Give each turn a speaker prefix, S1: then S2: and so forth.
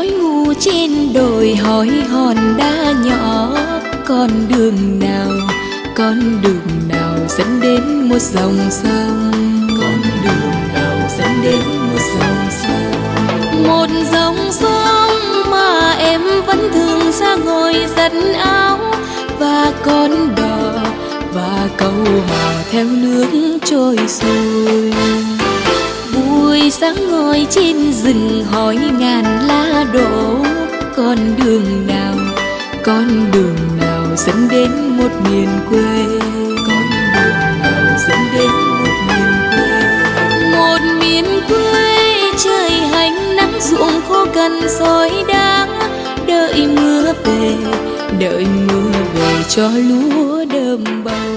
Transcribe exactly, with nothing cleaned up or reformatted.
S1: đói ngủ trên đồi hỏi hòn đá nhỏ, con đường nào, con đường nào dẫn đến một dòng sông, con đường nào dẫn đến một dòng sông. Một dòng sông mà em vẫn thường ra ngồi giặt áo, và con đò và câu hò theo nước trôi xuôi. Buổi sáng ngồi trên rừng hỏi ngàn lá đổ, con đường nào, con đường nào dẫn đến một miền quê, con đường nào dẫn đến một miền quê. Một miền quê trời hành nắng ruộng khô cằn sỏi đá, đợi mưa về, đợi mưa về cho lúa đơm bầu.